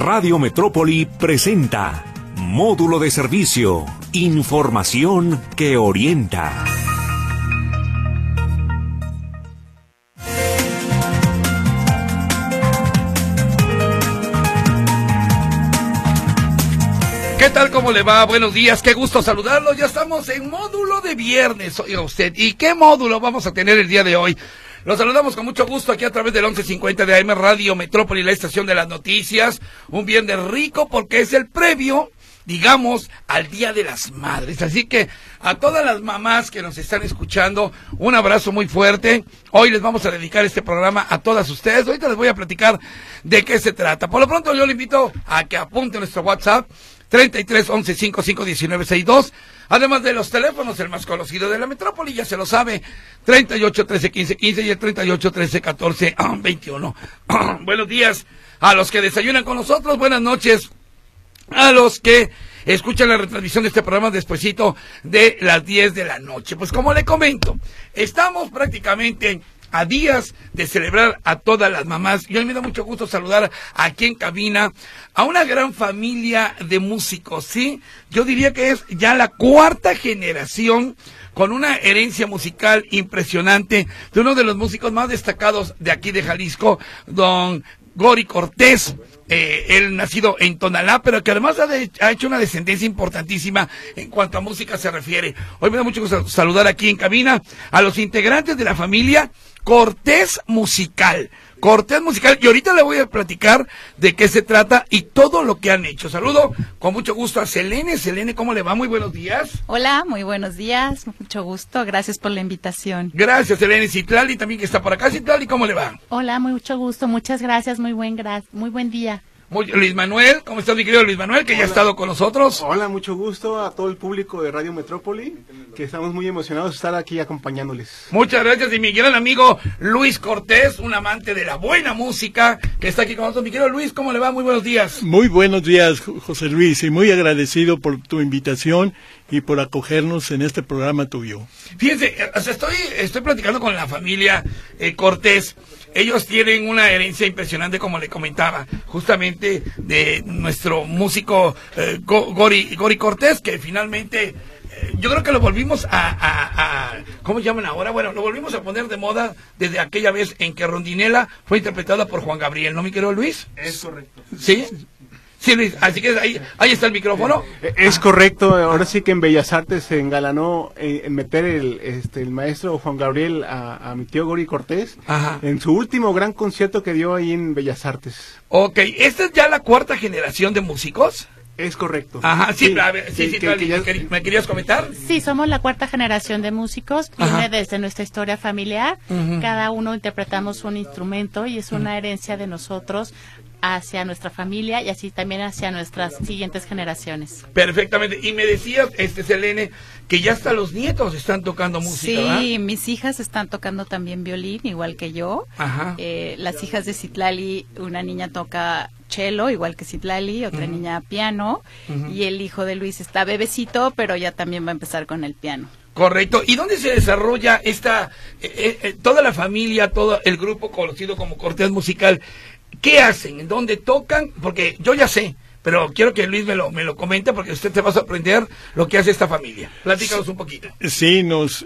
Radio Metrópoli presenta Módulo de Servicio, información que orienta. ¿Qué tal? ¿Cómo le va? Buenos días, qué gusto saludarlo. Ya estamos en módulo de viernes, oiga usted. ¿Y qué módulo vamos a tener el día de hoy? Los saludamos con mucho gusto aquí a través del 1150 de AM Radio Metrópoli, la estación de las noticias. Un viernes rico porque es el previo, digamos, al Día de las Madres. Así que a todas las mamás que nos están escuchando, un abrazo muy fuerte. Hoy les vamos a dedicar este programa a todas ustedes. Ahorita les voy a platicar de qué se trata. Por lo pronto yo le invito a que apunte nuestro WhatsApp 33 11 55 19 62, además de los teléfonos, el más conocido de la metrópoli, ya se lo sabe, 38 13 15 15 y el 38 13 14 21. Buenos días a los que desayunan con nosotros, buenas noches a los que escuchan la retransmisión de este programa despuesito de las 10 de la noche. Pues como le comento, estamos prácticamente a días de celebrar a todas las mamás, y hoy me da mucho gusto saludar aquí en cabina a una gran familia de músicos, ¿sí? Yo diría que es ya la cuarta generación con una herencia musical impresionante de uno de los músicos más destacados de aquí de Jalisco, don Gori Cortés. Él nacido en Tonalá, pero que además ha hecho una descendencia importantísima en cuanto a música se refiere. Hoy me da mucho gusto saludar aquí en cabina a los integrantes de la familia Cortés Musical. Cortés Musical, y ahorita le voy a platicar de qué se trata y todo lo que han hecho. Saludo con mucho gusto a Selene. Selene, ¿cómo le va? Muy buenos días. Hola, muy buenos días, mucho gusto, gracias por la invitación. Gracias, Selene. Citlali también que está por acá. Citlali, ¿cómo le va? Hola, mucho gusto, muchas gracias, muy buen día. Luis Manuel, ¿cómo estás, mi querido Luis Manuel, que ya ha estado con nosotros? Hola, mucho gusto a todo el público de Radio Metrópoli, que estamos muy emocionados de estar aquí acompañándoles. Muchas gracias, y mi gran amigo Luis Cortés, un amante de la buena música, que está aquí con nosotros. Mi querido Luis, ¿cómo le va? Muy buenos días. Muy buenos días, José Luis, y muy agradecido por tu invitación y por acogernos en este programa tuyo. Fíjense, estoy platicando con la familia Cortés. Ellos tienen una herencia impresionante, como le comentaba, justamente de nuestro músico Gori Cortés, que finalmente yo creo que lo volvimos ¿cómo llaman ahora? Bueno, lo volvimos a poner de moda desde aquella vez en que Rondinela fue interpretada por Juan Gabriel, ¿no, mi querido Luis? Es correcto. ¿Sí? Sí, Luis, así que ahí está el micrófono. Es correcto, ahora sí que en Bellas Artes se engalanó en meter el maestro Juan Gabriel a mi tío Gori Cortés. Ajá. En su último gran concierto que dio ahí en Bellas Artes. Ok, ¿esta es ya la cuarta generación de músicos? Es correcto. Ajá, sí, ¿me querías comentar? Sí, somos la cuarta generación de músicos, viene desde nuestra historia familiar, cada uno interpretamos un instrumento y es una herencia de nosotros hacia nuestra familia y así también hacia nuestras siguientes generaciones. Perfectamente, y me decías, Selene, que ya hasta los nietos están tocando música, sí, ¿verdad? Mis hijas están tocando también violín, igual que yo. Ajá. Las hijas de Citlali, una niña toca cello, igual que Citlali, otra niña piano, y el hijo de Luis está bebecito, pero ya también va a empezar con el piano. Correcto. ¿Y dónde se desarrolla toda la familia, todo el grupo conocido como Cortés Musical? ¿Qué hacen? ¿En dónde tocan? Porque yo ya sé, pero quiero que Luis me lo comente porque usted se va a sorprender lo que hace esta familia. Platícanos un poquito. Sí, nos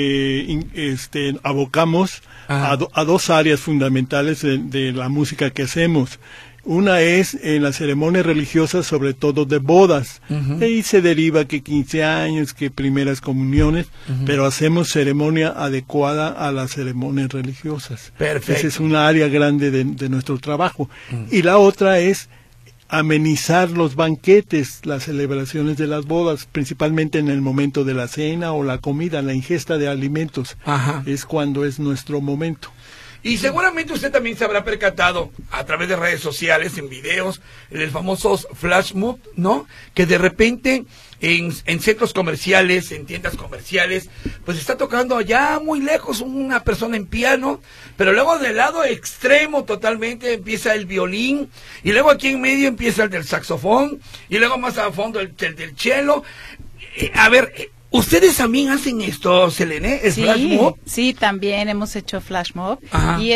abocamos a dos áreas fundamentales de la música que hacemos. Una es en las ceremonias religiosas, sobre todo de bodas. De ahí se deriva que 15 años, que primeras comuniones, pero hacemos ceremonia adecuada a las ceremonias religiosas. Perfecto. Esa es una área grande de nuestro trabajo. Y la otra es amenizar los banquetes, las celebraciones de las bodas, principalmente en el momento de la cena o la comida, la ingesta de alimentos. Ajá. Es cuando es nuestro momento. Y seguramente usted también se habrá percatado a través de redes sociales, en videos, en el famoso flash mob, ¿no? Que de repente en centros comerciales, en tiendas comerciales, pues está tocando allá muy lejos una persona en piano, pero luego del lado extremo totalmente empieza el violín, y luego aquí en medio empieza el del saxofón, y luego más a fondo el del cello. ¿Ustedes también hacen esto, Selene? ¿Es sí, flash mob? Sí, también hemos hecho flash mob. Y es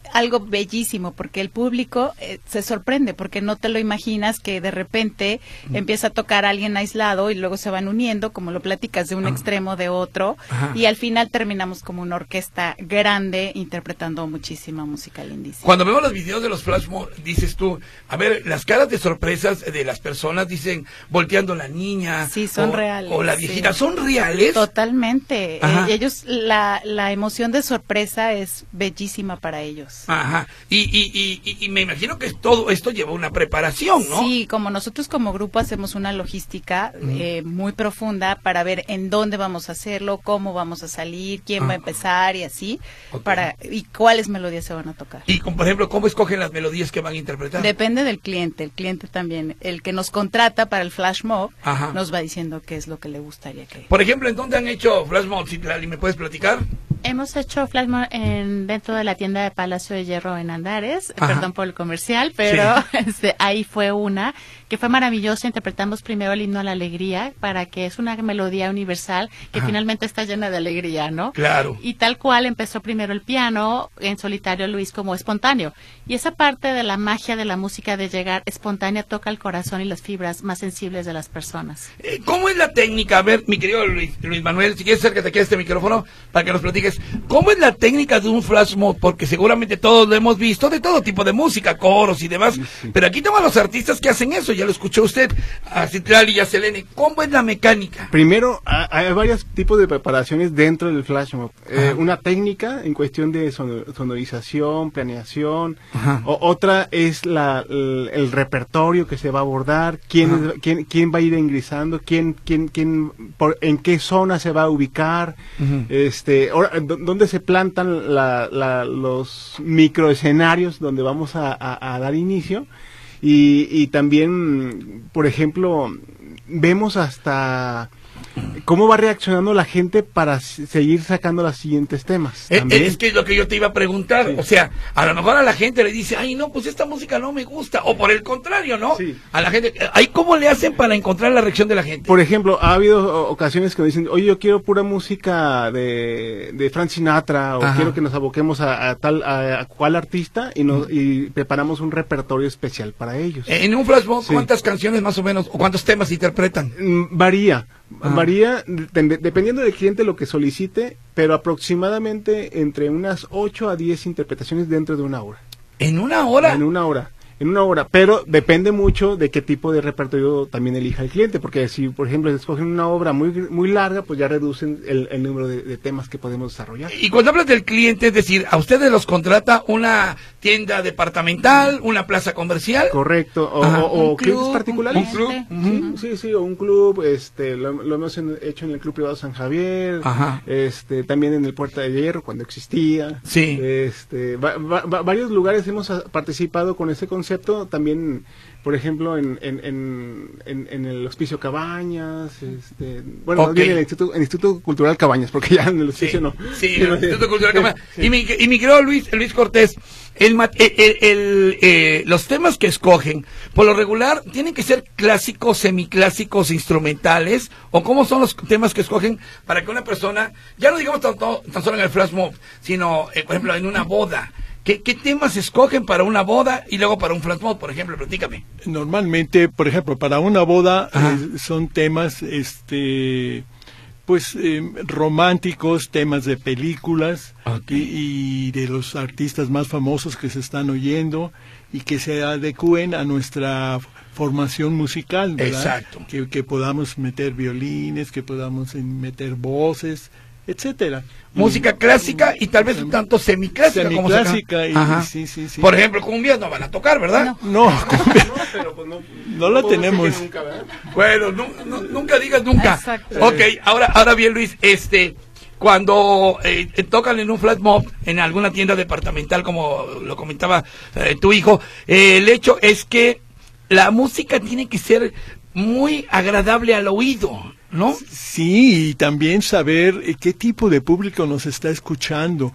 algo bellísimo, porque el público se sorprende, porque no te lo imaginas que de repente empieza a tocar a alguien aislado y luego se van uniendo, como lo platicas, de un extremo de otro, y al final terminamos como una orquesta grande interpretando muchísima música lindísima. Cuando vemos los videos de los flash mob, dices tú, a ver, las caras de sorpresas de las personas, dicen, volteando la niña, sí, son reales, o la viejita, ¿son reales? Totalmente. Ellos, la emoción de sorpresa es bellísima para ellos. Ajá. Y me imagino que todo esto lleva una preparación, ¿no? Sí, como nosotros como grupo hacemos una logística muy profunda para ver en dónde vamos a hacerlo, cómo vamos a salir, quién va a empezar y así, y cuáles melodías se van a tocar. Y, por ejemplo, ¿cómo escogen las melodías que van a interpretar? Depende del cliente. El cliente también, el que nos contrata para el flash mob, nos va diciendo qué es lo que le gustaría que... Por ejemplo, ¿en dónde han hecho flash mob, Citlali? ¿Me puedes platicar? Hemos hecho flash mob dentro de la tienda de Palacio de Hierro en Andares, perdón por el comercial, pero ahí fue una que fue maravillosa. Interpretamos primero el himno a la alegría, para que es una melodía universal que finalmente está llena de alegría, ¿no? Claro. Y tal cual empezó primero el piano, en solitario Luis como espontáneo. Y esa parte de la magia de la música de llegar espontánea toca el corazón y las fibras más sensibles de las personas. ¿Cómo es la técnica? A ver, mi querido Luis Manuel, si quieres acércate aquí a este micrófono para que nos platiques. ¿Cómo es la técnica de un flash mob? Porque seguramente todos lo hemos visto, de todo tipo de música, coros y demás. Sí. Pero aquí tengo a los artistas que hacen eso, ya lo escuchó usted, a Citlali y a Selene. ¿Cómo es la mecánica? Primero, hay varios tipos de preparaciones dentro del flash mob. Una técnica en cuestión de sonorización, planeación. Otra es el repertorio que se va a abordar, quién va a ir ingresando, en qué zona se va a ubicar, dónde se plantan los microescenarios donde vamos a dar inicio. Y también, por ejemplo, vemos hasta cómo va reaccionando la gente para seguir sacando los siguientes temas. Es que es lo que yo te iba a preguntar. Sí. O sea, a lo mejor a la gente le dice, ay, no, pues esta música no me gusta. O por el contrario, ¿no? Sí. A la gente, ¿ahí cómo le hacen para encontrar la reacción de la gente? Por ejemplo, ha habido ocasiones que me dicen, oye, yo quiero pura música de Frank Sinatra, o quiero que nos aboquemos a cual artista, y preparamos un repertorio especial para ellos. En un flash mob, ¿cuántas canciones más o menos, o cuántos temas interpretan? Varía, dependiendo del cliente lo que solicite, pero aproximadamente entre unas 8 a 10 interpretaciones dentro de una hora. ¿En una hora? En una hora, pero depende mucho de qué tipo de repertorio también elija el cliente, porque si, por ejemplo, escogen una obra muy larga, pues ya reducen el número de temas que podemos desarrollar. Y cuando hablas del cliente, es decir, ¿a ustedes los contrata una tienda departamental, una plaza comercial? Correcto, o clientes particulares. ¿Un club? Sí, o un club, lo hemos hecho en el Club Privado San Javier, también en el Puerta de Hierro, cuando existía. Sí. Varios lugares hemos participado con ese concepto. También, por ejemplo, en el Hospicio Cabañas, más bien en el Instituto Cultural Cabañas, porque ya en el hospicio no. Sí, en el Instituto Cultural Cabañas. Sí. Y mi querido Luis Cortés, los temas que escogen, por lo regular, ¿tienen que ser clásicos, semiclásicos, instrumentales? ¿O cómo son los temas que escogen para que una persona, ya no digamos tan solo en el flash mob, sino, por ejemplo, en una boda? ¿Qué temas escogen para una boda y luego para un flash mob, por ejemplo? Platícame. Normalmente, por ejemplo, para una boda son temas románticos, temas de películas y de los artistas más famosos que se están oyendo y que se adecúen a nuestra formación musical, ¿verdad? Exacto. Que podamos meter violines, que podamos meter voces, etcétera. Música clásica y tal vez un tanto semiclásica. Sí. Por ejemplo, cumbias no van a tocar, ¿verdad? No, no la tenemos. Nunca, ¿verdad? Bueno, nunca digas nunca. Exacto. Ok, ahora bien, Luis, cuando tocan en un flash mob, en alguna tienda departamental, como lo comentaba tu hijo, el hecho es que la música tiene que ser muy agradable al oído. ¿no? Sí, y también saber qué tipo de público nos está escuchando,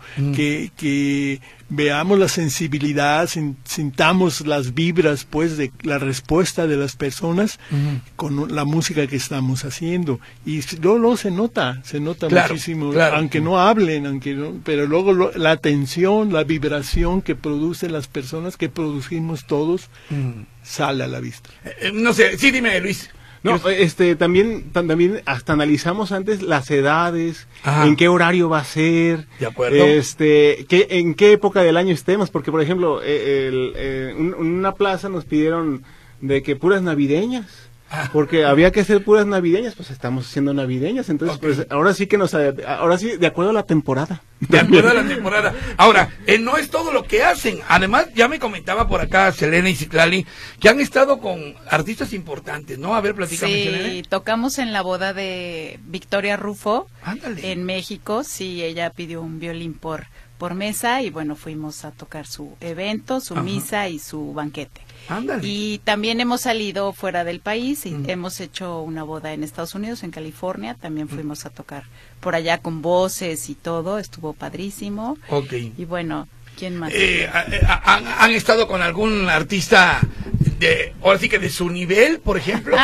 que veamos la sensibilidad, sintamos las vibras, pues, de la respuesta de las personas con la música que estamos haciendo. Y luego se nota muchísimo, aunque no hablen, pero luego la atención, la vibración que producen las personas, que producimos todos, sale a la vista. No sé, sí, dime, Luis. No, también hasta analizamos antes las edades, en qué horario va a ser, de acuerdo, en qué época del año estemos, porque por ejemplo, en una plaza nos pidieron de que puras navideñas, porque había que hacer puras navideñas, pues estamos haciendo navideñas, entonces pues ahora sí de acuerdo a la temporada. De acuerdo a la temporada. Ahora, no es todo lo que hacen. Además, ya me comentaba por acá Selena y Citlali que han estado con artistas importantes, ¿no? A ver, platícame, Selena. Sí, tocamos en la boda de Victoria Rufo. Ándale. En México. Sí, ella pidió un violín por mesa y bueno, fuimos a tocar su evento, su misa y su banquete. Ándale. Y también hemos salido fuera del país y hemos hecho una boda en Estados Unidos, en California. También fuimos a tocar por allá con voces y todo. Estuvo padrísimo. Okay. Y bueno, ¿quién más? ¿Han estado con algún artista ahora sí que de su nivel, por ejemplo?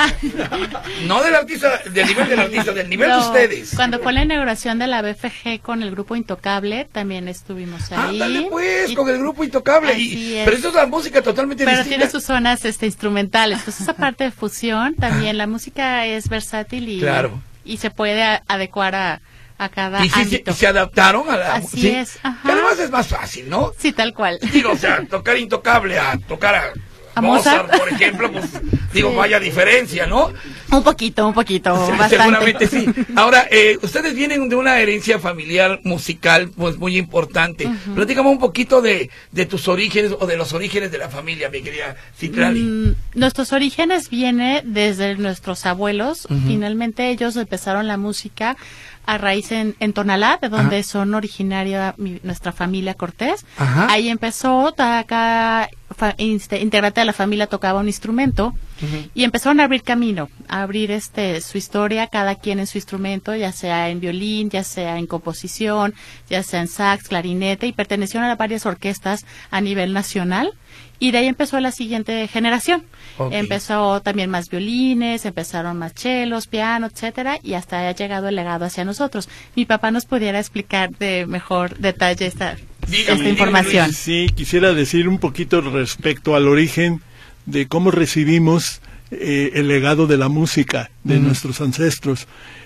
No del artista, del nivel del artista, del nivel de ustedes. Cuando fue la inauguración de la BFG con el grupo Intocable, también estuvimos ahí. Ándale pues, con el grupo Intocable. Pero eso es la música totalmente distinta. Pero tiene sus zonas instrumentales. Entonces esa parte de fusión, también la música es versátil y se puede adecuar a cada ámbito. Y se adaptaron a la... Así es, ajá. Que además es más fácil, ¿no? Sí, tal cual. Digo, o sea, tocar Intocable a tocar a Mozart, por ejemplo, pues, digo, vaya diferencia, ¿no? Un poquito, bastante. Seguramente sí. Ahora, ustedes vienen de una herencia familiar musical, pues, muy importante. Platícame un poquito de tus orígenes o de los orígenes de la familia, mi querida Citlali. Nuestros orígenes vienen desde nuestros abuelos. Finalmente ellos empezaron la música a raíz en Tonalá, de donde son originaria nuestra familia Cortés. Ahí empezó, cada integrante de la familia tocaba un instrumento y empezaron a abrir camino, a abrir su historia, cada quien en su instrumento, ya sea en violín, ya sea en composición, ya sea en sax, clarinete, y pertenecieron a varias orquestas a nivel nacional. Y de ahí empezó la siguiente generación. Empezó también más violines, empezaron más chelos, piano, etcétera, y hasta ha llegado el legado hacia nosotros. Mi papá nos pudiera explicar de mejor detalle esta información. Sí, quisiera decir un poquito respecto al origen de cómo recibimos el legado de la música de nuestros ancestros.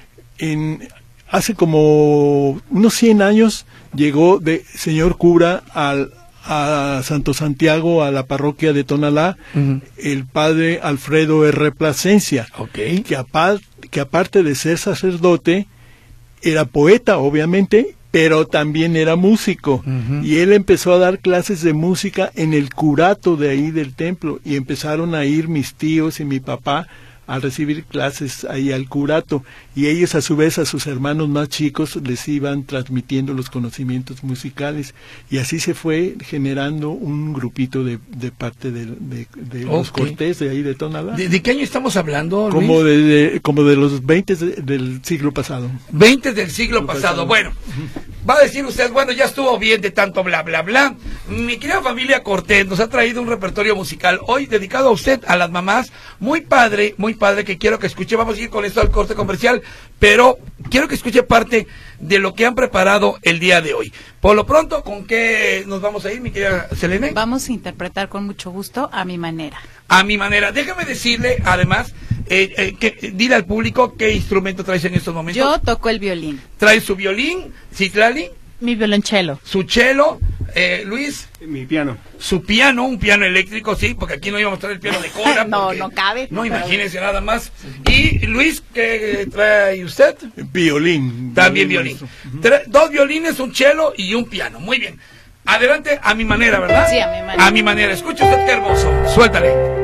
Hace como unos 100 años llegó de señor cura a Santo Santiago, a la parroquia de Tonalá, el padre Alfredo R. Plasencia, que aparte de ser sacerdote, era poeta, obviamente, pero también era músico. Y él empezó a dar clases de música en el curato de ahí del templo, y empezaron a ir mis tíos y mi papá a recibir clases ahí al curato, y ellos a su vez a sus hermanos más chicos les iban transmitiendo los conocimientos musicales, y así se fue generando un grupito de parte de los Cortés de ahí de Tonalá. ¿De qué año estamos hablando, Luis? Como de los 20 del siglo pasado. 20 del siglo pasado. Bueno, va a decir usted, bueno, ya estuvo bien de tanto bla, bla, bla. Mi querida familia Cortés nos ha traído un repertorio musical hoy dedicado a usted, a las mamás, muy padre, que quiero que escuche. Vamos a ir con esto al corte comercial, pero quiero que escuche parte de lo que han preparado el día de hoy. Por lo pronto, ¿con qué nos vamos a ir, mi querida Selene? Vamos a interpretar con mucho gusto A Mi Manera. A Mi Manera. Déjame decirle, además, dile al público qué instrumento traes en estos momentos. Yo toco el violín. ¿Traes su violín, Citlali? Mi violonchelo. Su cello, Luis. Mi piano. Su piano, un piano eléctrico, sí, porque aquí no íbamos a traer el piano de cola. No cabe. No, imagínense nada más. Y Luis, ¿qué trae usted? Violín. También violín. 2 violines, un cello y un piano. Muy bien. Adelante, A Mi Manera, ¿verdad? Sí, A Mi Manera. A Mi Manera. Escucha usted qué hermoso. Suéltale.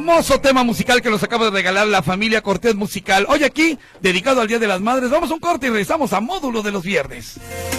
hermoso tema musical que nos acaba de regalar la familia Cortés Musical. Hoy aquí, dedicado al Día de las Madres, vamos a un corte y regresamos a Módulo de los Viernes.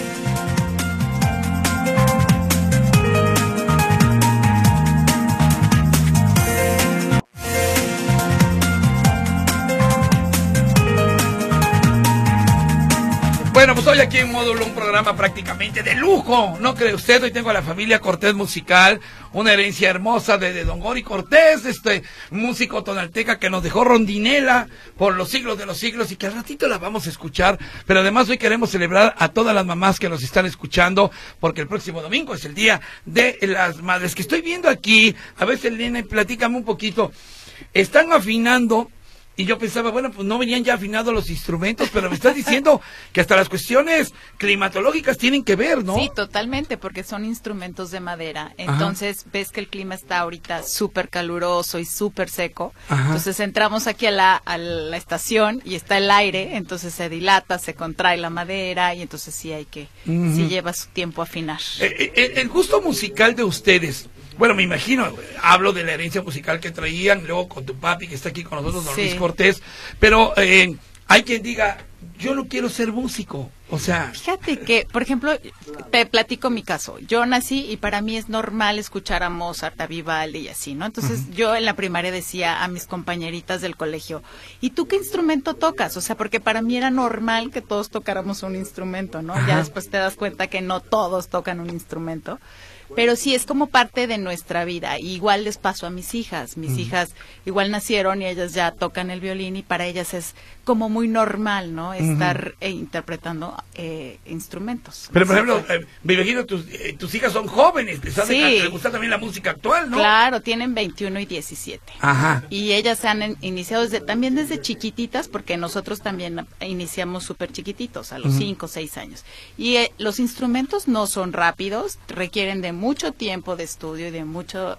Bueno, pues hoy aquí en Módulo, un programa prácticamente de lujo, ¿no cree usted? Hoy tengo a la familia Cortés Musical, una herencia hermosa de Don Gori Cortés, músico tonalteca que nos dejó rondinela por los siglos de los siglos y que al ratito la vamos a escuchar, pero además hoy queremos celebrar a todas las mamás que nos están escuchando, porque el próximo domingo es el Día de las Madres, que estoy viendo aquí. A veces, Elena, platícame un poquito, están afinando. Y yo pensaba, bueno, pues no venían ya afinados los instrumentos, pero me estás diciendo que hasta las cuestiones climatológicas tienen que ver, ¿no? Sí, totalmente, porque son instrumentos de madera. Entonces, ves que el clima está ahorita súper caluroso y súper seco. Ajá. Entonces, entramos aquí a la estación y está el aire, entonces se dilata, se contrae la madera y entonces sí hay que, sí lleva su tiempo afinar. El gusto musical de ustedes, bueno, me imagino, hablo de la herencia musical que traían, luego con tu papi que está aquí con nosotros, don Luis Cortés, pero hay quien diga, yo no quiero ser músico, o sea... Fíjate que, por ejemplo, te platico mi caso, yo nací y para mí es normal escuchar a Mozart, a Vivaldi y así, ¿no? Entonces yo en la primaria decía a mis compañeritas del colegio, ¿y tú qué instrumento tocas? O sea, porque para mí era normal que todos tocáramos un instrumento, ¿no? Ya después te das cuenta que no todos tocan un instrumento. Pero sí, es como parte de nuestra vida. Igual les pasó a mis hijas. Mis hijas igual nacieron y ellas ya tocan el violín y para ellas es como muy normal, ¿no? Estar interpretando instrumentos. Pero, por ejemplo, me imagino tus hijas son jóvenes, les gusta también la música actual, ¿no? Claro, tienen 21 y 17. Ajá. Y ellas se han iniciado también desde chiquititas, porque nosotros también iniciamos súper chiquititos, a los 5 o 6 años. Y los instrumentos no son rápidos, requieren de mucho tiempo de estudio y de mucho,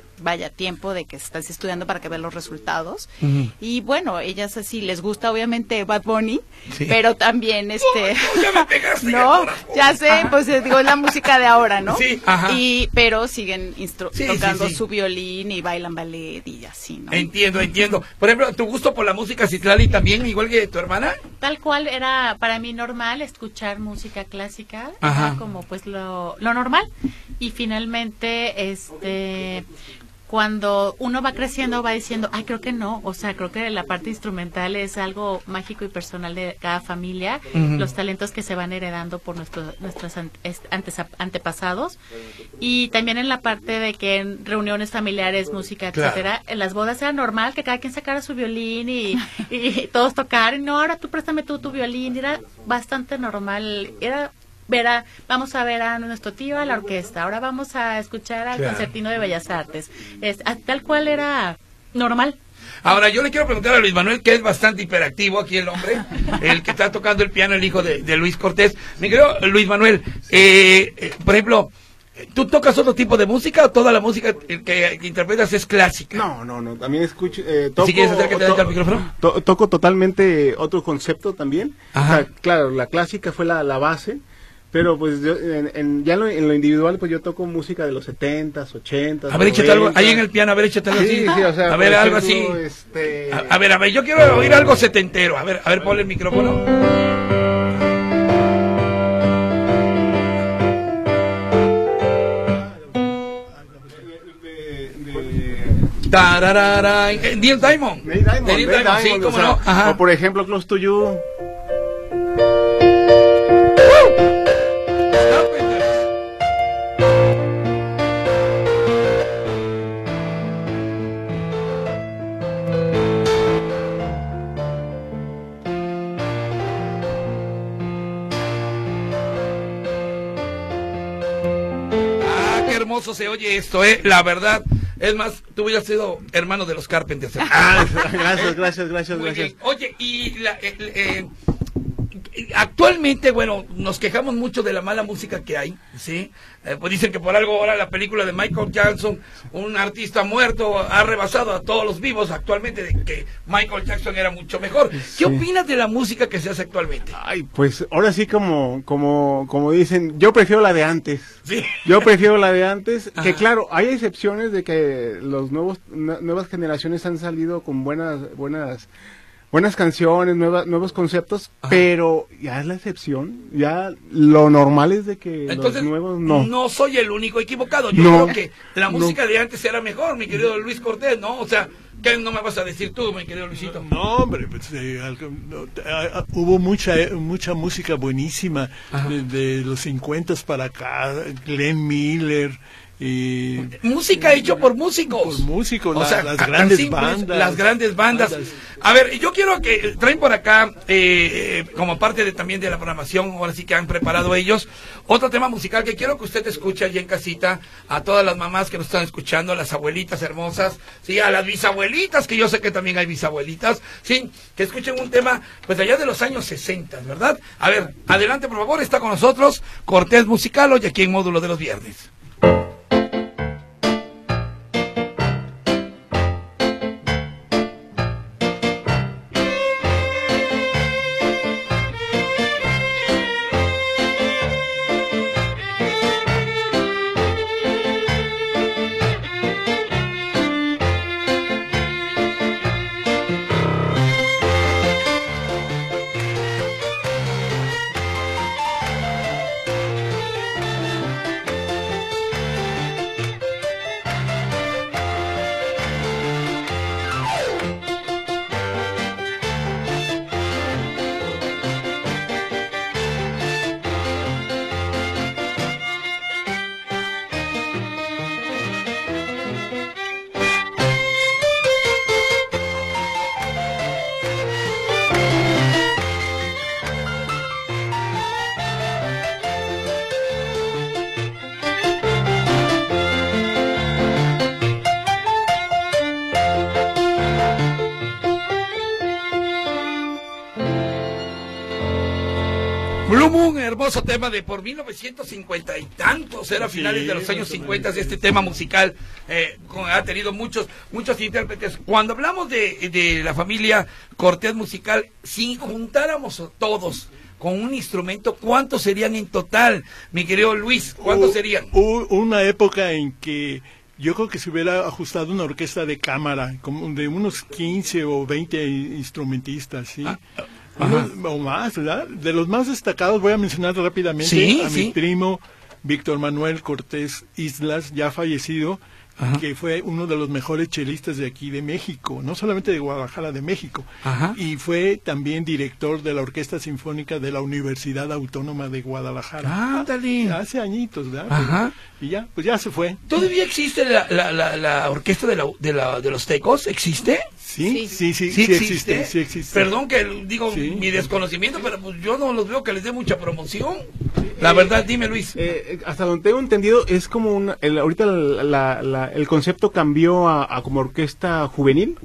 tiempo de que estás estudiando para que veas los resultados. Y bueno, ellas así, les gusta obviamente Bad Bunny, pero también ya me pegaste, no, ya sé, pues digo, es la música de ahora, ¿no? Sí, pero siguen tocando su violín y bailan ballet y así, ¿no? Entiendo. Por ejemplo, ¿tu gusto por la música, Citlali, también igual que tu hermana? Tal cual, era para mí normal escuchar música clásica, era como pues lo normal. Y finalmente, cuando uno va creciendo va diciendo, ay, creo que no, o sea, creo que la parte instrumental es algo mágico y personal de cada familia, los talentos que se van heredando por nuestros antepasados, y también en la parte de que en reuniones familiares, música, etcétera, en las bodas era normal que cada quien sacara su violín y todos tocaran, no, ahora tú préstame tu violín, era bastante normal, vamos a ver a nuestro tío a la orquesta, ahora vamos a escuchar al concertino de Bellas Artes, tal cual era normal. Ahora yo le quiero preguntar a Luis Manuel, que es bastante hiperactivo aquí el hombre, el que está tocando el piano, el hijo de Luis Cortés. Me creo, Luis Manuel, por ejemplo, ¿tú tocas otro tipo de música o toda la música que interpretas es clásica? No, también escucho, toco... Si quieres acércate al micrófono. Toco totalmente otro concepto también. O sea, claro, la clásica fue la base. Pero pues yo, en lo individual, pues yo toco música de los 70s, 80s. A ver, échate algo ahí en el piano, a ver, échate algo así. Sí, o sea, a ver, algo así. A ver, yo quiero oír algo setentero. A ver, ponle el micrófono. Neil Diamond. Neil Diamond, sí, cómo no. Ajá. O por ejemplo, Close to You. Hermoso se oye esto, la verdad. Es más, tú hubieras sido hermano de los Carpenters. Gracias. Oye, y actualmente, bueno, nos quejamos mucho de la mala música que hay, ¿sí? Pues dicen que por algo ahora la película de Michael Jackson, un artista muerto, ha rebasado a todos los vivos actualmente, de que Michael Jackson era mucho mejor. Sí. ¿Qué opinas de la música que se hace actualmente? Ay, pues ahora sí como dicen, yo prefiero la de antes. Sí. Yo prefiero la de antes, Ajá. que claro, hay excepciones de que los nuevas generaciones han salido con buenas canciones, nuevos conceptos, Ajá. pero ya es la excepción, ya lo normal es de que Entonces, los nuevos no. No soy el único equivocado. Yo No. creo que la música de antes era mejor, mi querido Luis Cortés, ¿no? O sea, ¿qué no me vas a decir tú, mi querido Luisito? No, hombre, pues, hubo mucha música buenísima de los 50 para acá, Glenn Miller. Música hecha por músicos. Por músicos, O sea, las tan grandes simples, bandas. Las grandes bandas. A ver, yo quiero que traen por acá, como parte también de la programación, ahora sí que han preparado ellos, otro tema musical que quiero que usted escuche allí en casita, a todas las mamás que nos están escuchando, a las abuelitas hermosas, sí, a las bisabuelitas, que yo sé que también hay bisabuelitas, sí, que escuchen un tema, pues allá de los años 60, ¿verdad? A ver, adelante por favor, está con nosotros Cortés Musical, hoy aquí en Módulo de los Viernes. Blue Moon, hermoso tema de por 1950 y tantos, era finales de los años 50, este tema musical ha tenido muchos intérpretes. Cuando hablamos de la familia Cortés Musical, si juntáramos todos con un instrumento, ¿cuántos serían en total, mi querido Luis? ¿Cuántos serían? Hubo una época en que yo creo que se hubiera ajustado una orquesta de cámara, como de unos 15 o 20 instrumentistas, ¿sí? O más, ¿verdad? De los más destacados voy a mencionar rápidamente mi primo Víctor Manuel Cortés Islas, ya fallecido, que fue uno de los mejores chelistas de aquí de México, no solamente de Guadalajara, de México, y fue también director de la Orquesta Sinfónica de la Universidad Autónoma de Guadalajara. Ándale. Hace añitos, ¿verdad? Y ya, pues ya se fue. ¿Todavía existe la orquesta de los Tecos? ¿Existe? Sí existe. Perdón que digo mi desconocimiento, pero pues yo no los veo que les dé mucha promoción. La verdad, dime, Luis. Hasta donde tengo entendido, es como ahorita el concepto cambió a como orquesta juvenil.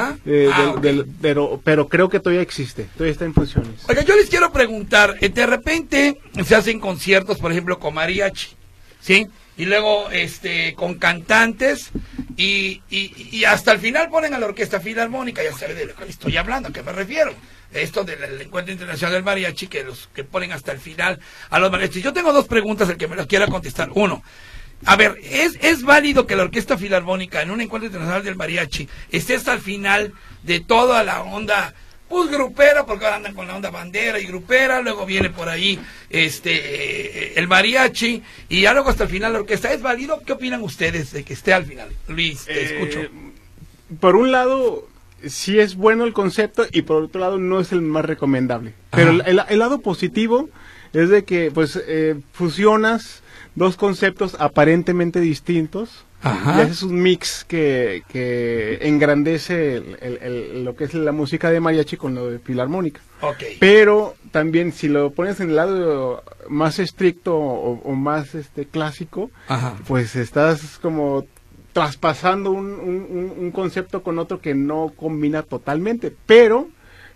Pero creo que todavía existe, todavía está en funciones. Oiga, yo les quiero preguntar, de repente se hacen conciertos, por ejemplo, con mariachi, ¿sí? Y luego con cantantes y hasta el final ponen a la Orquesta Filarmónica. Ya sabe de lo que estoy hablando, ¿a qué me refiero? Esto del Encuentro Internacional del Mariachi, que ponen hasta el final a los mariachis. Yo tengo dos preguntas, el que me las quiera contestar. Uno, a ver, ¿es válido que la Orquesta Filarmónica en un Encuentro Internacional del Mariachi esté hasta el final de toda la onda, pues grupera, porque ahora andan con la onda bandera y grupera, luego viene por ahí el mariachi y ya luego hasta el final la orquesta? ¿Es válido? ¿Qué opinan ustedes de que esté al final? Luis, te escucho. Por un lado, sí es bueno el concepto, y por otro lado no es el más recomendable. Pero el lado positivo es de que pues fusionas dos conceptos aparentemente distintos. Y haces un mix que engrandece lo que es la música de mariachi con lo de filarmónica. Pero también si lo pones en el lado más estricto o más clásico, pues estás como traspasando un concepto con otro que no combina totalmente. Pero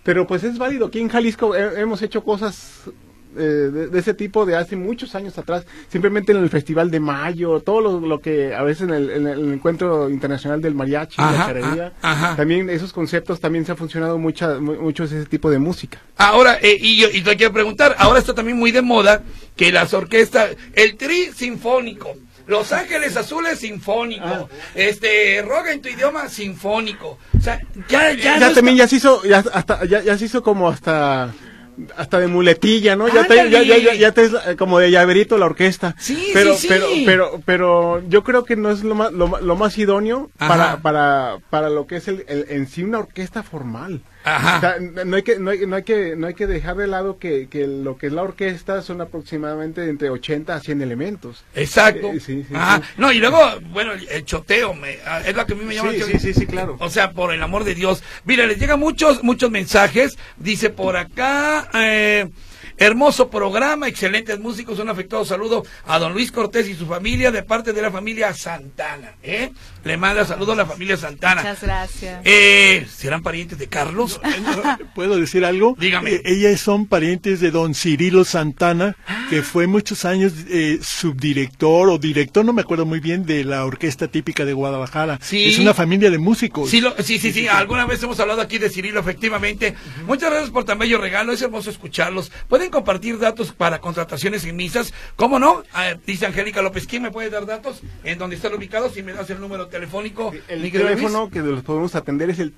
Pero pues es válido. Aquí en Jalisco hemos hecho cosas de ese tipo de hace muchos años atrás, simplemente en el Festival de Mayo, todo lo que a veces en el Encuentro Internacional del Mariachi, la charrería, también esos conceptos también se ha funcionado mucho ese tipo de música. Ahora, y te quiero preguntar, ahora está también muy de moda que las orquestas, el tri sinfónico, Los Ángeles Azules sinfónico, Roga en tu idioma sinfónico, o sea, ya no también ya se hizo como hasta de muletilla, ¿no? Ya te como de llaverito la orquesta. Sí, pero yo creo que no es lo más idóneo para lo que es en sí una orquesta formal. O sea, no hay que dejar de lado que lo que es la orquesta son aproximadamente entre 80 a 100 elementos. Exacto. Sí. No, y luego, bueno, el choteo es lo que a mí me llama. Sí, claro. O sea, por el amor de Dios. Mira, les llegan muchos mensajes. Dice por acá, hermoso programa, excelentes músicos, un afectuoso saludo a don Luis Cortés y su familia de parte de la familia Santana. Le manda saludos a la familia Santana. Muchas gracias. ¿Serán parientes de Carlos? ¿Puedo decir algo? Dígame. Ellas son parientes de don Cirilo Santana, que fue muchos años subdirector o director, no me acuerdo muy bien, de la Orquesta Típica de Guadalajara. Sí. Es una familia de músicos. Sí. Alguna vez hemos hablado aquí de Cirilo, efectivamente. Muchas gracias por tan bello regalo, es hermoso escucharlos. Pueden compartir datos para contrataciones en misas, ¿cómo no? Dice Angélica López, ¿quién me puede dar datos en donde están ubicados? Si me das el número telefónico. El teléfono que los podemos atender es el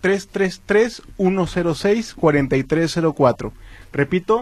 333-106-4304. Repito,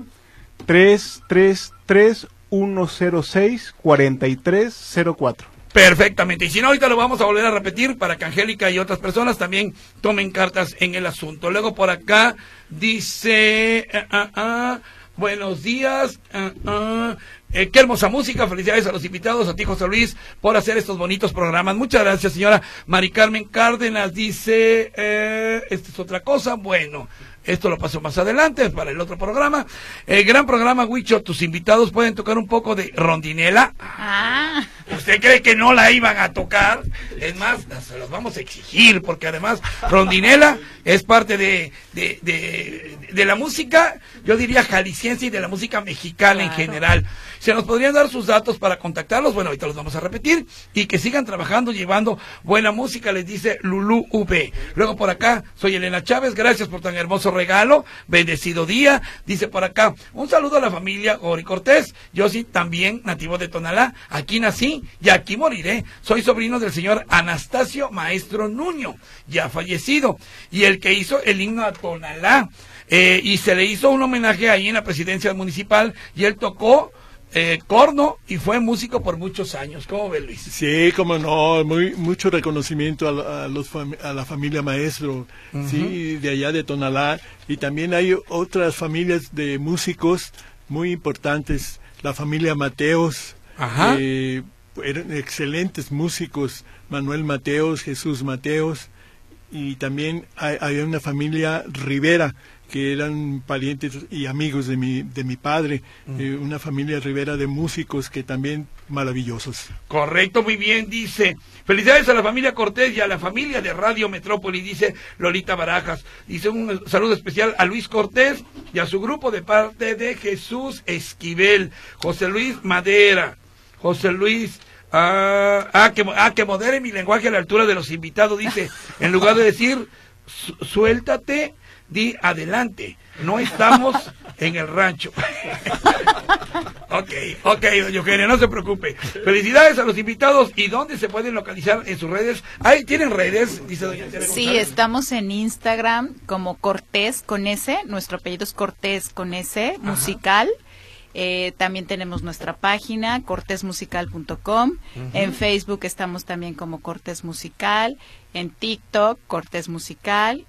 333-106-4304. Perfectamente, y si no, ahorita lo vamos a volver a repetir para que Angélica y otras personas también tomen cartas en el asunto. Luego por acá dice... buenos días, qué hermosa música, felicidades a los invitados, a ti José Luis, por hacer estos bonitos programas. Muchas gracias, señora Mari Carmen Cárdenas, dice, esta es otra cosa, bueno, esto lo paso más adelante para el otro programa. Gran programa, Huicho, tus invitados pueden tocar un poco de rondinela. ¿Usted cree que no la iban a tocar? Es más, se los vamos a exigir, porque además rondinela es parte de la música, yo diría jalisciense, y de la música mexicana en general. ¿Se nos podrían dar sus datos para contactarlos? Bueno, ahorita los vamos a repetir, y que sigan trabajando, llevando buena música, les dice Lulú V. Luego por acá, soy Elena Chávez, gracias por tan hermoso regalo, bendecido día. Dice por acá, un saludo a la familia Gori Cortés, yo sí, también nativo de Tonalá, aquí nací y aquí moriré. Soy sobrino del señor Anastasio Maestro Nuño, ya fallecido, y el que hizo el himno a Tonalá, y se le hizo un homenaje ahí en la presidencia municipal, y él tocó corno y fue músico por muchos años. ¿Cómo ves, Luis? Sí, cómo no, mucho reconocimiento a la familia Maestro, sí, de allá de Tonalá, y también hay otras familias de músicos muy importantes, la familia Mateos, eran excelentes músicos, Manuel Mateos, Jesús Mateos, y también había una familia Rivera, que eran parientes y amigos de mi padre, una familia Rivera de músicos que también maravillosos. Correcto, muy bien, dice, felicidades a la familia Cortés y a la familia de Radio Metrópoli, dice Lolita Barajas. Dice un saludo especial a Luis Cortés y a su grupo de parte de Jesús Esquivel, José Luis Madera, José Luis... que modere mi lenguaje a la altura de los invitados, dice, en lugar de decir suéltate, di adelante, no estamos en el rancho. Ok, don Eugenio, no se preocupe. Felicidades a los invitados. ¿Y dónde se pueden localizar en sus redes? ¿Ahí tienen redes? Dice doña Tere González. Sí, estamos en Instagram como Cortés con S, nuestro apellido es Cortés con S, musical. También tenemos nuestra página, cortesmusical.com. En Facebook estamos también como Cortés Musical. En TikTok, Cortés Musical.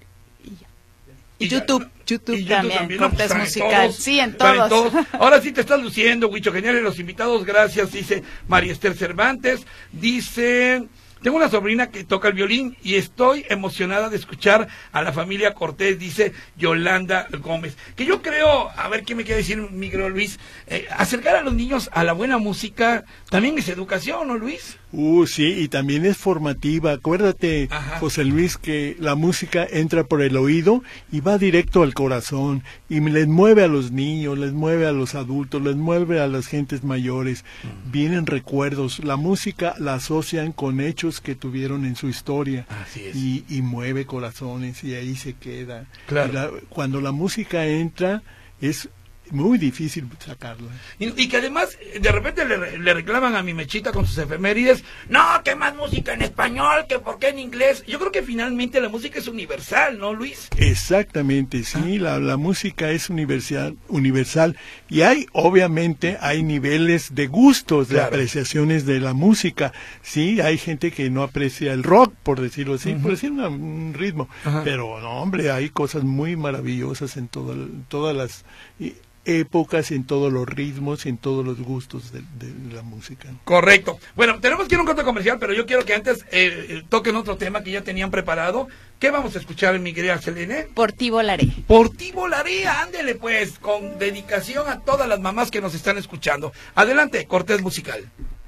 Y YouTube también, Cortés Musical. Sí, en todos. Ahora sí te estás luciendo, Huicho, geniales los invitados, gracias, dice María Esther Cervantes. Dice... Tengo una sobrina que toca el violín y estoy emocionada de escuchar a la familia Cortés, dice Yolanda Gómez. Que yo creo, a ver qué me quiere decir mi querido Luis, acercar a los niños a la buena música también es educación, ¿no, Luis? Sí, y también es formativa. Acuérdate, Ajá. José Luis, que la música entra por el oído y va directo al corazón y les mueve a los niños, les mueve a los adultos, les mueve a las gentes mayores. Vienen recuerdos. La música la asocian con hechos que tuvieron en su historia. Así es. Y mueve corazones y ahí se queda. Claro. Cuando la música entra es muy difícil sacarla. Y que además, de repente le reclaman a mi Mechita con sus efemérides, no, que más música en español, que por qué en inglés. Yo creo que finalmente la música es universal, ¿no, Luis? Exactamente, sí, la música es universal. Y obviamente, hay niveles de gustos, de apreciaciones de la música. Sí, hay gente que no aprecia el rock, por decirlo así, por decir un ritmo. Pero, no, hombre, hay cosas muy maravillosas en todas las épocas, en todos los ritmos, en todos los gustos de la música. Correcto. Bueno, tenemos que ir a un corte comercial, pero yo quiero que antes toquen otro tema que ya tenían preparado. ¿Qué vamos a escuchar, mi querida Selene? Por ti volaré. Por ti volaré, ándele pues, con dedicación a todas las mamás que nos están escuchando. Adelante, corte musical.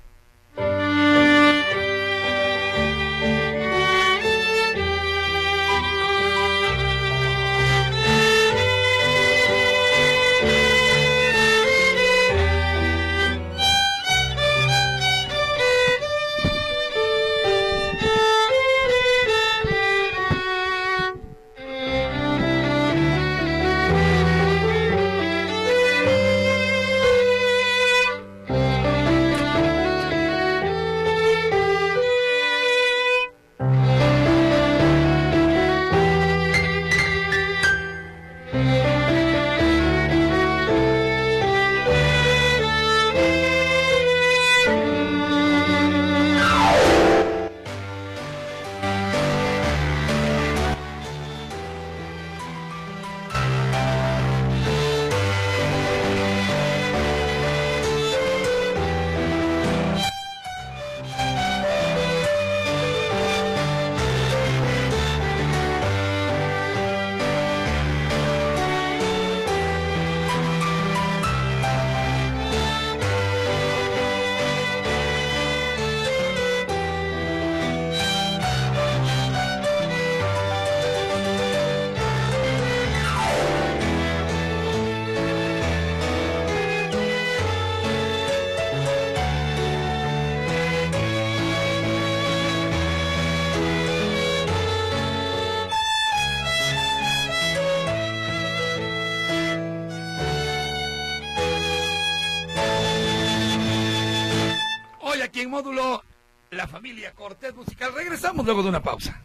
Aquí en Módulo, la familia Cortés Musical. Regresamos luego de una pausa.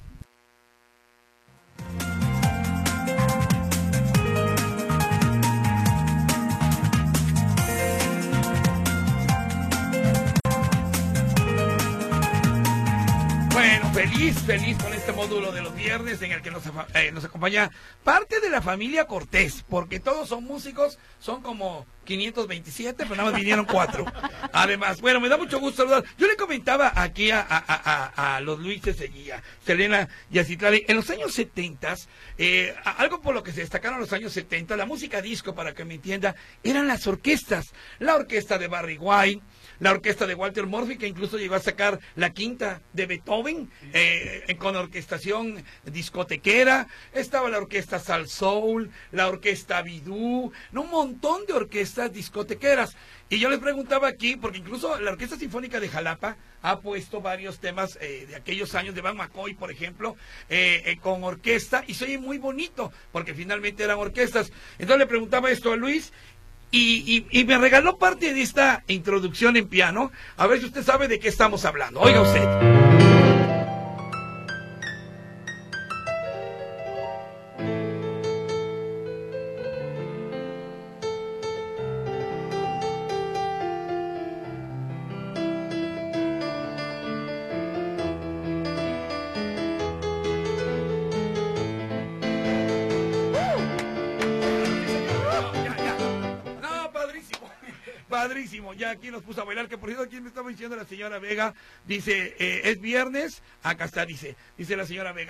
Bueno, feliz con este módulo de los viernes en el que nos acompaña parte de la familia Cortés, porque todos son músicos, son como 527, pero nada más vinieron 4. Además, bueno, me da mucho gusto saludar. Yo le comentaba aquí a los Luises Seguía, Selena y a Citlali, en los años 70, algo por lo que se destacaron los años 70, la música disco, para que me entienda, eran las orquestas. La orquesta de Barry White, la orquesta de Walter Murphy, que incluso llegó a sacar la quinta de Beethoven, con orquestación discotequera. Estaba la orquesta Sal Soul, la orquesta Bidú, un montón de orquestas discotequeras. Y yo les preguntaba aquí, porque incluso la Orquesta Sinfónica de Jalapa ha puesto varios temas de aquellos años de Van McCoy, por ejemplo, con orquesta, y se oye muy bonito, porque finalmente eran orquestas. Entonces le preguntaba esto a Luis, y me regaló parte de esta introducción en piano, a ver si usted sabe de qué estamos hablando. Oiga usted. Padrísimo, ya aquí nos puso a bailar, que por cierto aquí me estaba diciendo la señora Vega, dice, es viernes, acá está, dice la señora Vega,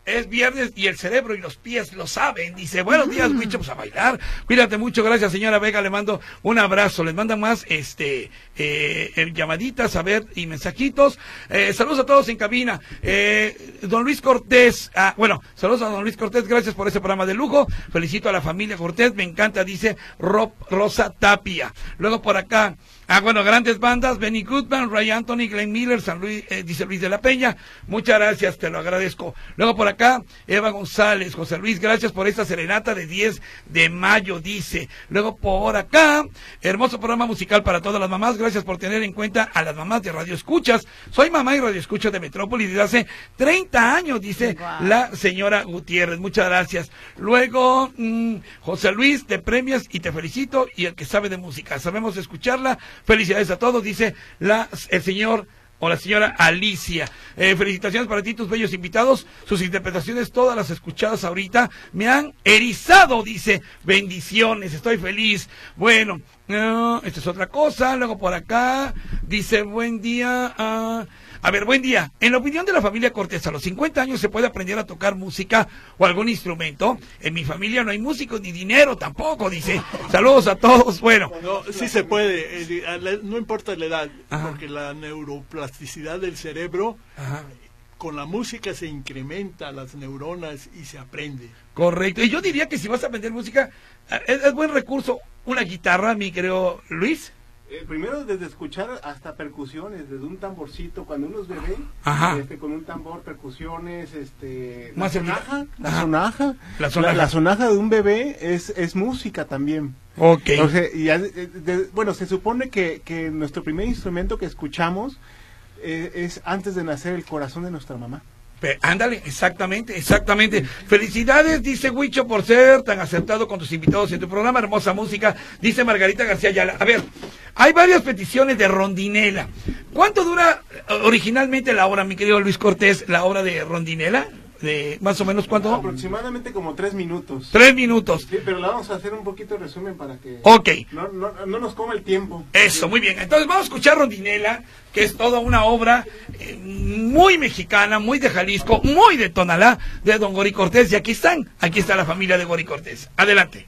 es viernes y el cerebro y los pies lo saben. Dice, buenos días, Huicho, pues a bailar. Cuídate mucho, gracias, señora Vega, le mando un abrazo. Les manda más llamaditas, a ver, y mensajitos. Saludos a todos en cabina. Don Luis Cortés, saludos a don Luis Cortés, gracias por ese programa de lujo. Felicito a la familia Cortés, me encanta, dice Rosa Tapia. Luego por acá, grandes bandas, Benny Goodman, Ray Anthony, Glenn Miller, San Luis, dice Luis de la Peña, muchas gracias, te lo agradezco. Luego por acá, Eva González, José Luis, gracias por esta serenata de 10 de mayo, dice. Luego por acá, hermoso programa musical para todas las mamás, gracias por tener en cuenta a las mamás de Radio Escuchas. Soy mamá y Radio Escuchas de Metrópolis desde hace 30 años, dice la señora Gutiérrez, muchas gracias. Luego, José Luis, te premias y te felicito, y el que sabe de música, sabemos escucharla. Felicidades a todos, dice el señor o la señora Alicia. Felicitaciones para ti, tus bellos invitados. Sus interpretaciones, todas las escuchadas ahorita, me han erizado, dice. Bendiciones, estoy feliz. Bueno, esta es otra cosa. Luego por acá, dice, buen día. Buen día. En la opinión de la familia Cortés, a los 50 años se puede aprender a tocar música o algún instrumento. En mi familia no hay músicos ni dinero tampoco, dice. Saludos a todos. Bueno. No, sí se puede, no importa la edad, porque la neuroplasticidad del cerebro, con la música se incrementa las neuronas y se aprende. Correcto. Y yo diría que si vas a aprender música, es buen recurso una guitarra, mi querido Luis. Primero, desde escuchar hasta percusiones, desde un tamborcito, cuando uno es bebé, con un tambor, percusiones, la sonaja de un bebé es música también. Okay. Entonces, se supone que nuestro primer instrumento que escuchamos es antes de nacer el corazón de nuestra mamá. Ándale, exactamente. Felicidades, dice Huicho, por ser tan acertado con tus invitados en tu programa. Hermosa música, dice Margarita García Ayala. A ver, hay varias peticiones de Rondinela. ¿Cuánto dura originalmente la obra, mi querido Luis Cortés, la obra de Rondinela? De más o menos cuánto? Aproximadamente como 3 minutos. 3 minutos. Sí, pero la vamos a hacer un poquito de resumen para que no nos coma el tiempo. Eso, muy bien. Entonces vamos a escuchar Rondinela, que es toda una obra muy mexicana, muy de Jalisco, muy de Tonalá, de don Gori Cortés. Y aquí está la familia de Gori Cortés. Adelante.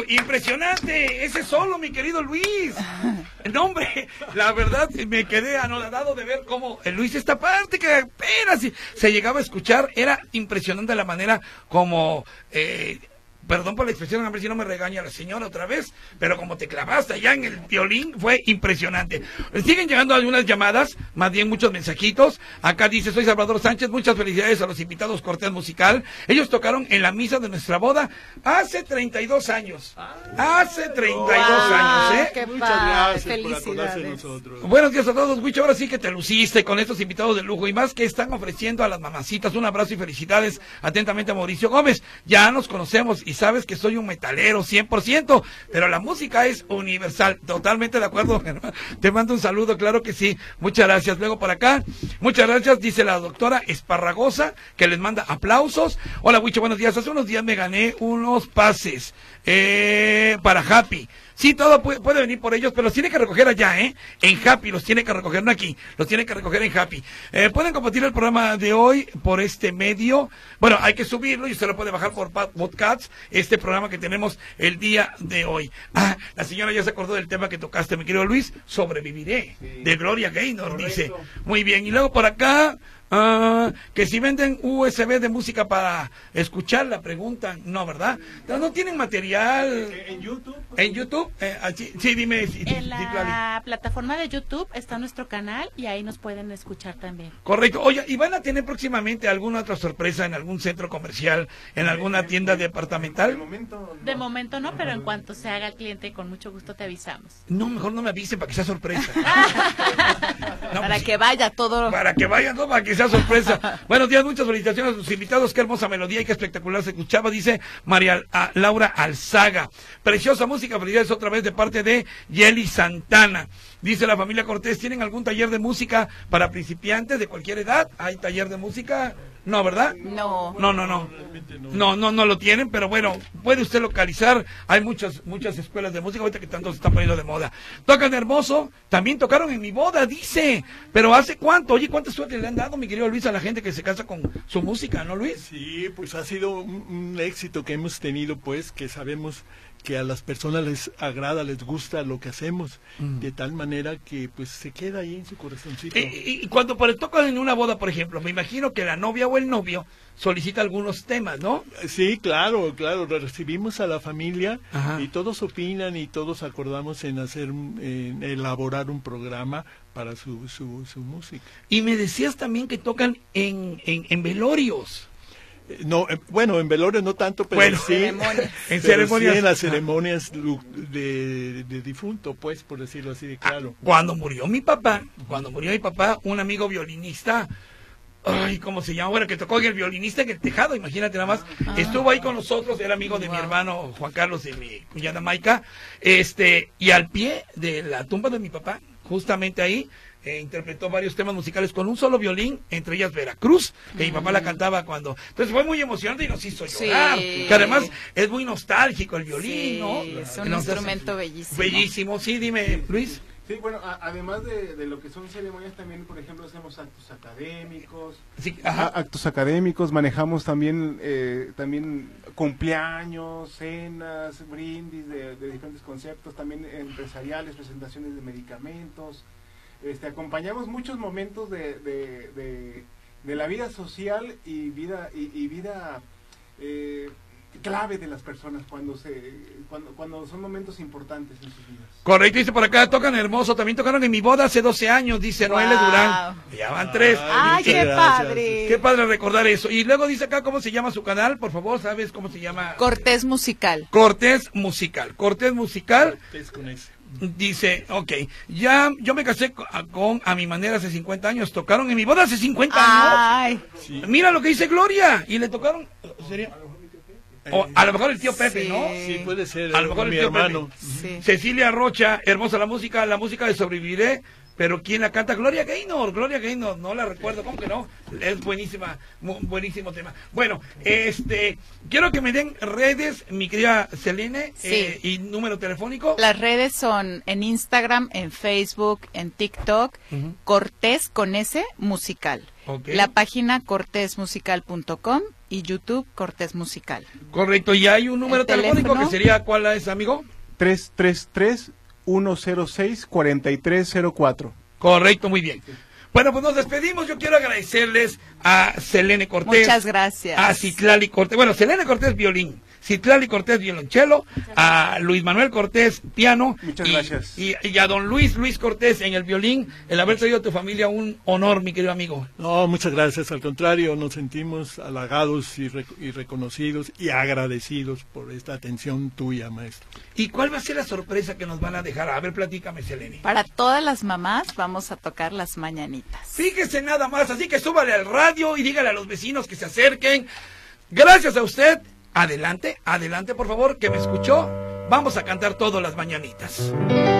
impresionante, ese solo, mi querido Luis. No, hombre, la verdad me quedé anonadado de ver cómo Luis, esta parte que apenas se llegaba a escuchar, era impresionante la manera como... perdón por la expresión, a ver si no me regaña la señora otra vez, pero como te clavaste allá en el violín, fue impresionante. Siguen llegando algunas llamadas, más bien muchos mensajitos. Acá dice, soy Salvador Sánchez, muchas felicidades a los invitados Cortés Musical. Ellos tocaron en la misa de nuestra boda hace 32 años. Hace 32 años, ¿eh? Muchas gracias por acordarse de nosotros. Buenos días a todos, Wicho, ahora sí que te luciste con estos invitados de lujo y más que están ofreciendo a las mamacitas. Un abrazo y felicidades. Atentamente, Mauricio Gómez. Ya nos conocemos y sabes que soy un metalero 100%, pero la música es universal. Totalmente de acuerdo, hermano. Te mando un saludo, claro que sí. Muchas gracias. Luego por acá, muchas gracias, dice la doctora Esparragosa, que les manda aplausos. Hola, Wicho, buenos días. Hace unos días me gané unos pases para Happy. Sí, todo puede venir por ellos, pero los tiene que recoger allá, En Happy, los tiene que recoger, no aquí, los tiene que recoger en Happy. Pueden compartir el programa de hoy por este medio. Bueno, hay que subirlo y usted lo puede bajar por podcasts, este programa que tenemos el día de hoy. La señora ya se acordó del tema que tocaste, mi querido Luis, Sobreviviré, de Gloria Gaynor, dice. Muy bien, y luego por acá... que si venden USB de música para escucharla, preguntan. No, ¿verdad? No tienen material. ¿En YouTube? ¿En YouTube? Sí, dime. En la plataforma de YouTube está nuestro canal y ahí nos pueden escuchar también. Correcto. Oye, ¿y van a tener próximamente alguna otra sorpresa en algún centro comercial, en alguna tienda departamental? De momento no, pero en cuanto se haga cliente, con mucho gusto te avisamos. No, mejor no me avisen para que sea sorpresa. No, para que vaya todo. Para que vaya todo, para que sea sorpresa. Buenos días, muchas felicitaciones a sus invitados. Qué hermosa melodía y qué espectacular se escuchaba, dice María Laura Alzaga. Preciosa música, felicidades otra vez de parte de Yeli Santana. Dice la familia Cortés, ¿tienen algún taller de música para principiantes de cualquier edad? ¿Hay taller de música? No, ¿verdad? No. No lo tienen, pero bueno, puede usted localizar. Hay muchas escuelas de música ahorita que tanto se están poniendo de moda. Tocan hermoso, también tocaron en mi boda, dice. Pero ¿hace cuánto? Oye, ¿cuántas suertes le han dado, mi querido Luis, a la gente que se casa con su música, no, Luis? Sí, pues ha sido un éxito que hemos tenido, pues, que sabemos que a las personas les agrada, les gusta lo que hacemos, de tal manera que pues se queda ahí en su corazoncito. Y cuando tocan en una boda, por ejemplo, me imagino que la novia o el novio solicita algunos temas, ¿no? Sí, claro, recibimos a la familia. Ajá. Y todos opinan y todos acordamos en elaborar un programa para su música. Y me decías también que tocan en velorios. No, bueno, en velorios no tanto, pero bueno, sí, en ceremonias, sí, en las ceremonias de difunto, pues, por decirlo así de claro. Cuando murió mi papá, un amigo violinista, ay, ¿cómo se llama? Bueno, que tocó el violinista en el tejado, imagínate nada más, estuvo ahí con nosotros, era amigo de mi hermano Juan Carlos y mi cuñada Maica, y al pie de la tumba de mi papá, justamente ahí, interpretó varios temas musicales con un solo violín, entre ellas Veracruz, que mi papá la cantaba cuando... Entonces fue muy emocionante y nos hizo llorar, que además es muy nostálgico el violín, ¿no? Es un instrumento bellísimo. Bellísimo, sí, dime, Luis. Sí, bueno, además de lo que son ceremonias, también, por ejemplo, hacemos actos académicos. Sí, actos académicos, manejamos también cumpleaños, cenas, brindis de diferentes conceptos, también empresariales, presentaciones de medicamentos. Acompañamos muchos momentos de la vida social y vida clave de las personas cuando son momentos importantes en sus vidas. Correcto, dice por acá, tocan hermoso, también tocaron en mi boda hace 12 años, dice Noel Durán. Ya van 3. ¡Ay, qué padre! Qué padre recordar eso. Y luego dice acá, ¿cómo se llama su canal? Por favor, ¿sabes cómo se llama? Cortés Musical. Cortés Musical. Cortés Con ese. Dice, ok, ya yo me casé con a mi manera hace 50 años, tocaron en mi boda hace 50 años. Ay. Sí. Mira lo que dice Gloria, y le tocaron, ¿sería? O a lo mejor el tío Pepe, sí. ¿no? Sí, puede ser. A lo mejor el tío hermano. Pepe. Sí. Cecilia Rocha, hermosa la música de Sobreviviré, pero ¿quién la canta? Gloria Gaynor, no la recuerdo, ¿cómo que no? Es buenísima, buenísimo tema. Bueno, quiero que me den redes, mi querida Selene, sí. Y número telefónico. Las redes son en Instagram, en Facebook, en TikTok, Cortés con S Musical. Okay. La página cortesmusical.com y YouTube Cortés Musical. Correcto, y hay un número telefónico que sería, ¿cuál es, amigo? 333-106-4304. Correcto, muy bien. Bueno, pues nos despedimos. Yo quiero agradecerles a Selene Cortés. Muchas gracias. A Citlali Cortés. Bueno, Selene Cortés, violín. Citlali Cortés, violonchelo. A Luis Manuel Cortés, piano. Muchas gracias. Y a don Luis Cortés en el violín. El haber traído a tu familia un honor, mi querido amigo. No, muchas gracias. Al contrario, nos sentimos halagados y reconocidos y agradecidos por esta atención tuya, maestro. ¿Y cuál va a ser la sorpresa que nos van a dejar? A ver, platícame, Selene. Para todas las mamás vamos a tocar las mañanitas. Fíjese nada más, así que súbale al radio y dígale a los vecinos que se acerquen. Gracias a usted. Adelante, adelante, por favor, que me escuchó. Vamos a cantar todas las mañanitas.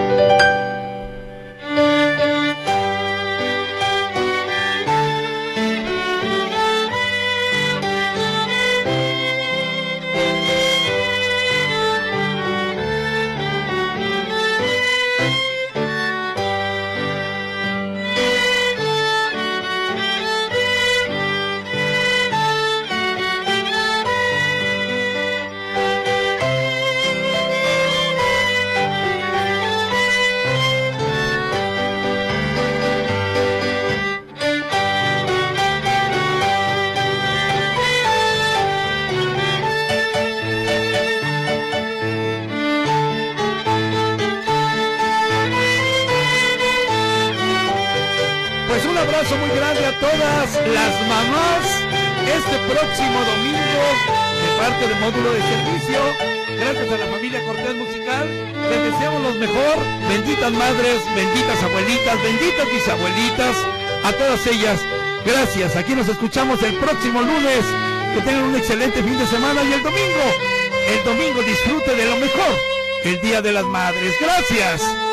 Un abrazo muy grande a todas las mamás este próximo domingo de parte del módulo de servicio. Gracias a la familia Cortés Musical, les deseamos lo mejor. Benditas madres, benditas abuelitas, benditas bisabuelitas, a todas ellas. Gracias, aquí nos escuchamos el próximo lunes. Que tengan un excelente fin de semana y el domingo disfrute de lo mejor, el Día de las Madres. Gracias.